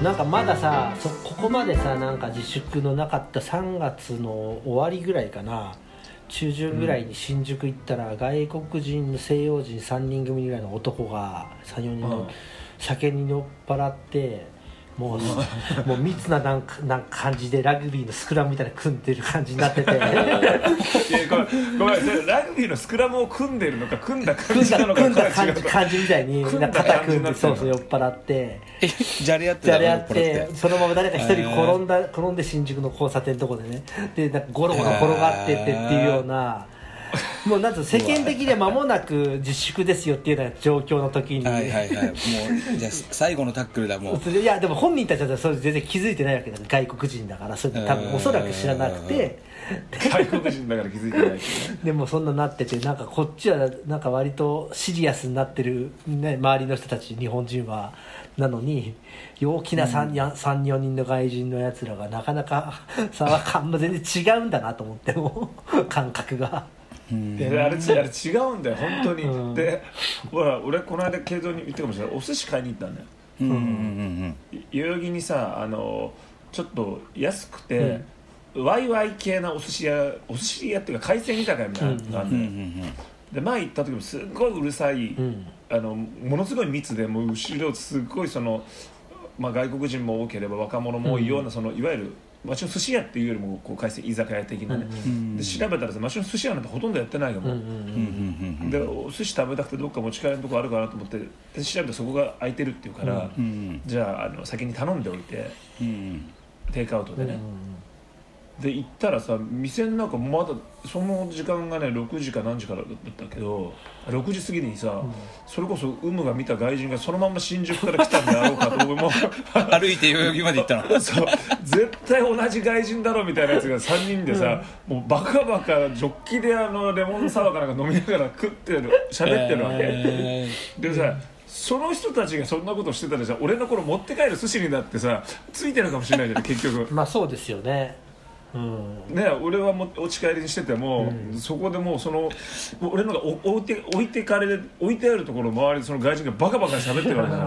なんかまださここまでさなんか自粛のなかった3月の終わりぐらいかな、中旬ぐらいに新宿行ったら、外国人の西洋人3人組ぐらいの男が 3,4 人の酒に酔っ払ってもう密ななんか感じでラグビーのスクラムみたいな組んでる感じになっててごめんラグビーのスクラムを組んでるのか組んだ感じなのか感じみたいに肩組んでそうそう酔っ払ってじゃれ合ってそのまま誰か一人転んで新宿の交差点のとこでね、でなんかゴロゴロ転がってってっていうようなもうなんと世間的には間もなく自粛ですよっていうような状況の時に、 はいはいはい、もうじゃあ最後のタックルだもう。 いやでも本人たちはそれ全然気づいてないわけだから、外国人だからそれ多分おそらく知らなくて外国人だから気づいてないでもそんななってて、なんかこっちはなんか割とシリアスになってる、ね、周りの人たち日本人はなのに陽気な 3,4 人の外人のやつらがなかなか全然違うんだなと思っても感覚が。 あれ違うんだよ本当に、でほら俺この間経堂に行ったかもしれない、お寿司買いに行ったんだよ、代々木にさちょっと安くて、ワイワイ系なお寿司屋っていうか海鮮居酒屋みたいなのがあるんだよ、で前行った時もすっごいうるさい、ものすごい密で、もう後ろすっごい外国人も多ければ若者も多いような、いわゆる町の寿司屋っていうよりもこう海鮮居酒屋的なね、で調べたらさ町の寿司屋なんてほとんどやってないよもう、でお寿司食べたくてどっか持ち帰るとこあるかなと思ってで調べたらそこが空いてるっていうから、じゃあ先に頼んでおいて、テイクアウトでね、で行ったらさ店の中まだその時間がね6時か何時からだったけど6時過ぎにさ、それこそ有無が見た外人がそのまま新宿から来たんであろうかと思う歩いて代々木まで行ったのそう絶対同じ外人だろみたいなやつが3人でさ、もうバカバカジョッキでレモンサワーかなんか飲みながら食ってる喋ってるわけ、でさその人たちがそんなことしてたらさ俺の頃持って帰る寿司にだってさついてるかもしれないじゃん結局まあそうですよね、 ね、俺はもうお家帰りにしてても、そこでもう俺のが置いてあるところの周りでその外人がバカバカ喋ってるわけだ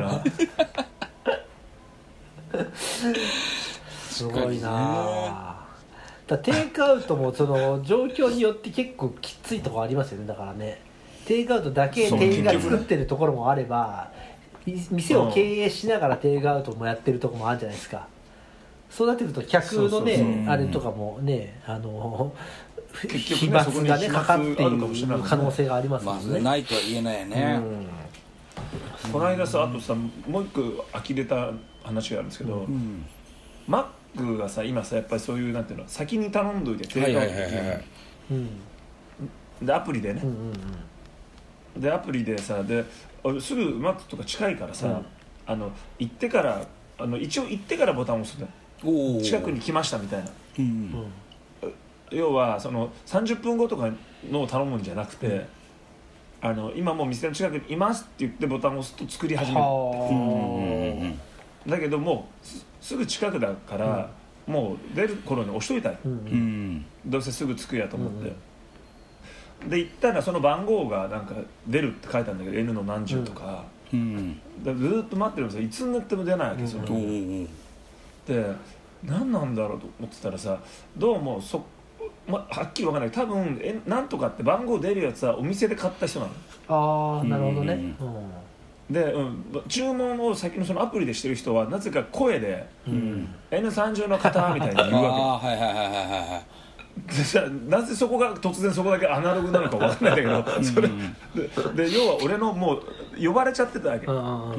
からすごいなだテイクアウトもその状況によって結構きついところありますよね。だからねテイクアウトだけ店員が作ってるところもあれば、店を経営しながらテイクアウトもやってるところもあるじゃないですか。そうなってくると客のねあれとかもね飛沫がねかかっている可能性がありますもんね、 ないとは言えないよね、 この間さあとさもう一個呆れた話があるんですけど、マックがさ今さやっぱりそういうなんていうの先に頼んどいてテイクアウトでアプリでね、でアプリでさですぐマックとか近いからさ、行ってから一応行ってからボタンを押すんだよ。近くに来ましたみたいな、要は30分後とかのを頼むんじゃなくて、今もう店の近くにいますって言ってボタンを押すと作り始める、だけどもうすぐ近くだから、もう出る頃に押しといたい、どうせすぐ着くやと思って、で行ったらその番号がなんか出るって書いたんだけど N の何十とか、ずーっと待ってるんですよ。いつになっても出ないわけですよ、で何なんだろうと思ってたらさ、どうもはっきり分からない、多分なんとかって番号出るやつはお店で買った人なの。 なるほどね、 で、注文を先のそのアプリでしてる人はなぜか声で、N30 の方みたいに言うわけでさ、なぜそこが突然そこだけアナログなのか分からないんだけど、それで要は俺のもう呼ばれちゃってたわけ、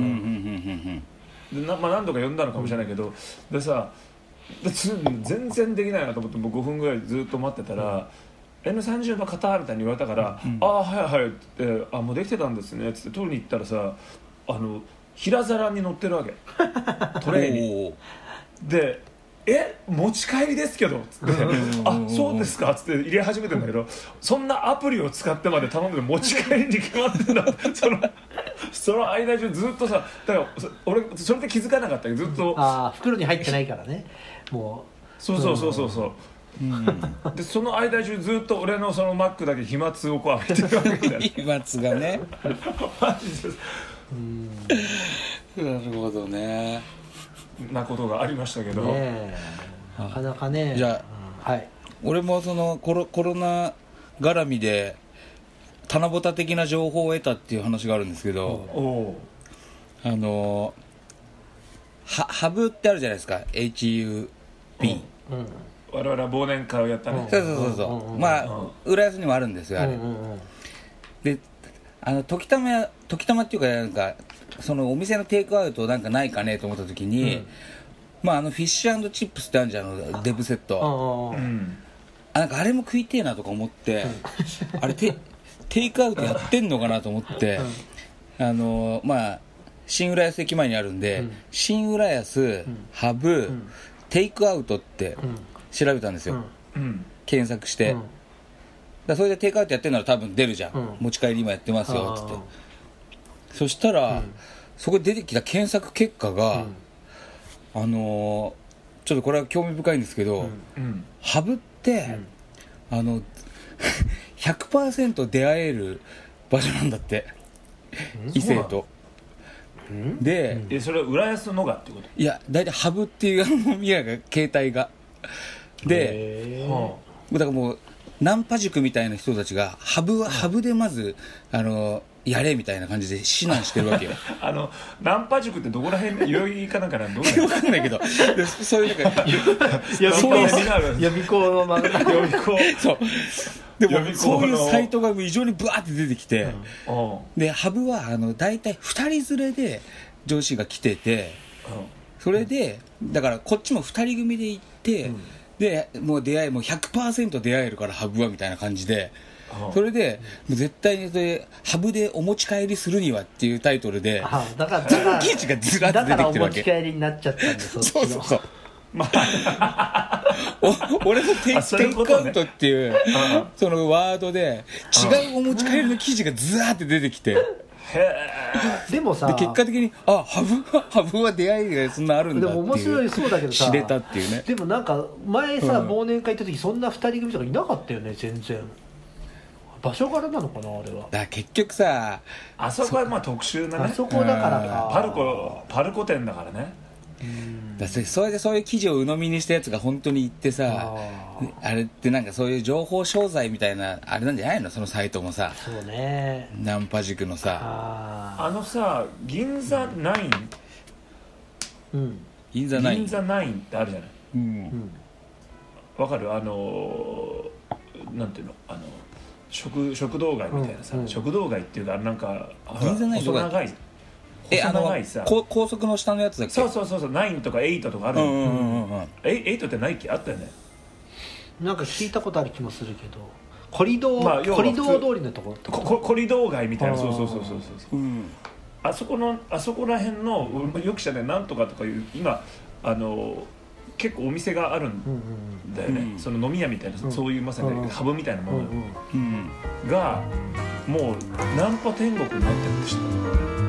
で何度か呼んだのかもしれないけど、でさ全然できないなと思ってもう5分ぐらいずっと待ってたら、N30 の方みたいに言われたから、はいはいってもうできてたんですねって取りに行ったらさ、平皿に乗ってるわけトレーにで持ち帰りですけどっつってそうですかっつって入れ始めてんだけど、そんなアプリを使ってまで頼んで持ち帰りに決まってんだその間中ずっとさ、だから俺それで気づかなかったけどずっと袋に入ってないからねもうそうでその間中ずっと俺のそのマックだけ飛沫をこう浴びてるわけだよ飛沫がねマジでなるほどね。 なことがありましたけど、 ねなかなかね。 じゃあ、 はい、 俺もそのコロナ絡みで棚ぼた的な情報を得たっていう話があるんですけど、ハブってあるじゃないですか、 HUB、 我々は忘年会をやったね。 そう、まあ浦安にもあるんですよあれ、で時たまっていうか、なんかそのお店のテイクアウトなんかないかねと思った時に、まあフィッシュ&チップスってあるじゃん、デブセット、なんかあれも食いてえなとか思って、あれテイクアウトやってんのかなと思って、まあ新浦安駅前にあるんで、新浦安ハブ、テイクアウトって調べたんですよ、検索して、だそれでテイクアウトやってるなら多分出るじゃん、持ち帰り今やってますよっつって、そしたら、そこで出てきた検索結果が、ちょっとこれは興味深いんですけど、ハブって、100% 出会える場所なんだって、異性と。で、 それは浦安のがってこと？ いや、大体ハブっていう飲み屋が携帯がで、だからもうナンパ塾みたいな人たちがハブでまずやれみたいな感じで指南してるわけよ。 ナンパ塾ってどこら辺で、代々木かなんかなんどこら分かんないけど、そういうなんか予備校の漫画、 予備校そうでもそういうサイトが異常にブワーって出てきて、でハブは大体2人連れで上司が来てて、それでだからこっちも2人組で行って、でもう出会いも 100% 出会えるからハブはみたいな感じで、それでもう絶対にそれハブでお持ち帰りするにはっていうタイトルでだから記事がずらっと出てきてるわけ。 だからお持ち帰りになっちゃったんで、 そう俺のテイクアウトっていうそのワードで違うお持ち帰りの記事がずらって出てきて、 でもさ、 で結果的にハブは出会いがそんなあるんだっていう、 でも面白いそうだけどさ、 知れたっていうね。 でもなんか前さ、忘年会行った時そんな2人組とかいなかったよね、全然。場所柄なのかな、あれは。 だから結局さ、 あそこはまあ特殊なね、 あそこだからか、 パルコ店だからね。 それでそういう記事を鵜呑みにしたやつが本当に行ってさ、あれってなんかそういう情報商材みたいなあれなんじゃないの、そのサイトもさ。 そうね、 ナンパ塾のさ、 さ銀座ナイン、 銀座ナインってあるじゃない、わかる？なんていうの、食堂街みたいなさ、食堂街っていうか、なんか銀座ナインとか細長いさ、 高速の下のやつだっけ？ そう9とか8とかあるの。8ってナイキあったよね。 なんか聞いたことある気もするけど、コリドー通りのところ、 コリドー街みたいな、そう、あそこら辺のよく知らないなんとかとかいう、今結構お店があるんだよね、その飲み屋みたいな、そういうまさにハブみたいなものがもうナンパ天国になってるんでした。